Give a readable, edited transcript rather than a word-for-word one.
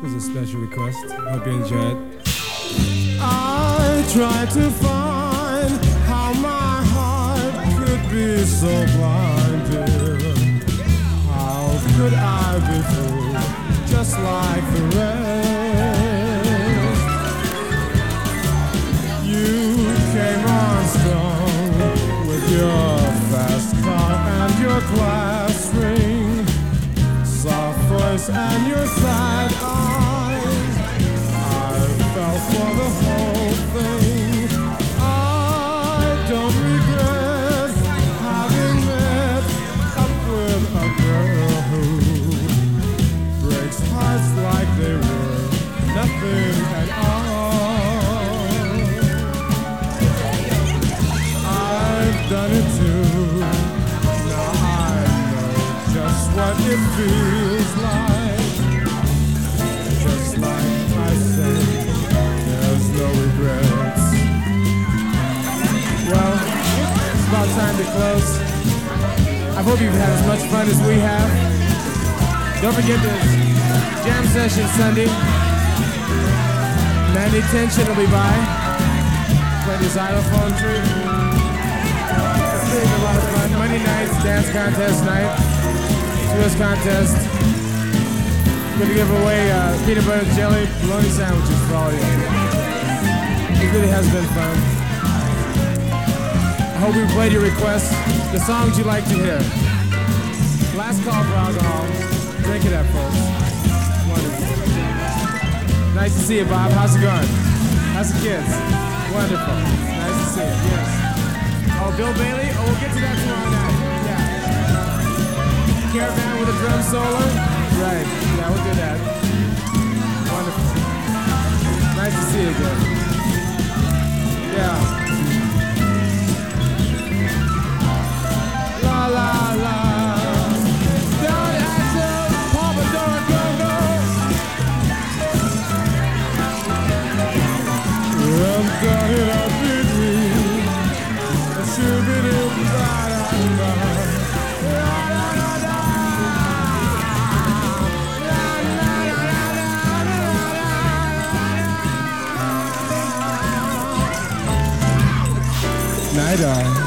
was a special request. Hope you enjoyed. I tried to find how my heart could be so blinded. How could I be fooled just like the rest? You came on strong with your fast car and your glass ring, soft voice and your sad eyes. I fell for the whole thing. I don't regret having met up with a girl who breaks hearts like they were nothing at all. I've done it too. Now I know just what it feels like. Just like I said, there's no regrets. Well, it's about time to close. I hope you've had as much fun as we have. Don't forget the jam session Sunday. Mandy Tension will be by. Play the xylophone tree. It's been a lot of fun. Monday night's dance contest night. US contest. We're gonna give away peanut butter jelly bologna sandwiches for all of you. It really has been fun. I hope we played your requests, the songs you like to hear. Last call for alcohol. Drink it up, folks. Wonderful. Nice to see you, Bob. How's it going? How's the kids? Wonderful. Nice to see you. Yes. Oh, Bill Bailey? Oh, we'll get to that tomorrow night. Yeah. Caravan with a drum solo? Right. Yeah, we'll do that. Wonderful. Nice to see you again. Yeah. La la la. Down at the Papa Don't Go Go. I'm got it up with me. I should be doing that. Night-eye.